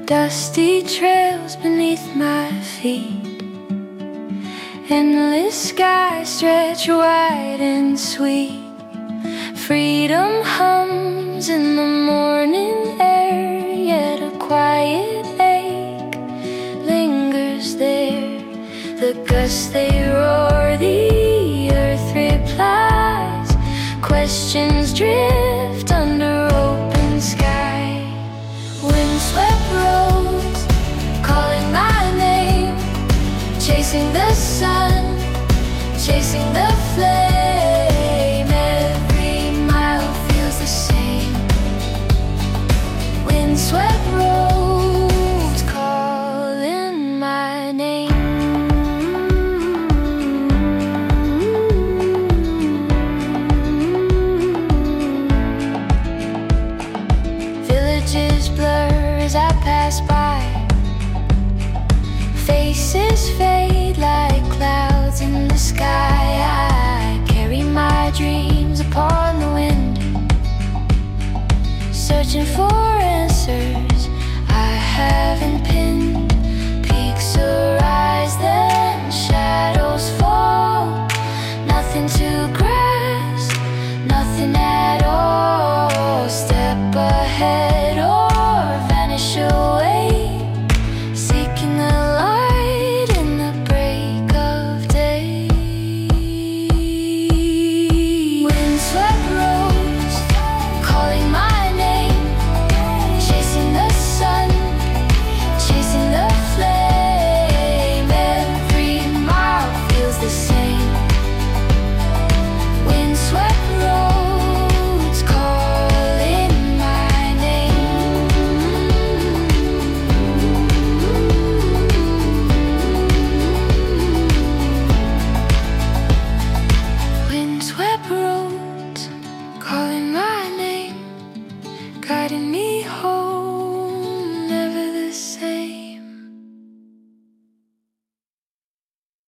Dusty trails beneath my feet, endless skies stretch wide and sweet. Freedom hums in the morning air, yet a quiet ache lingers there. The gusts they roar, the earth replies, questions drift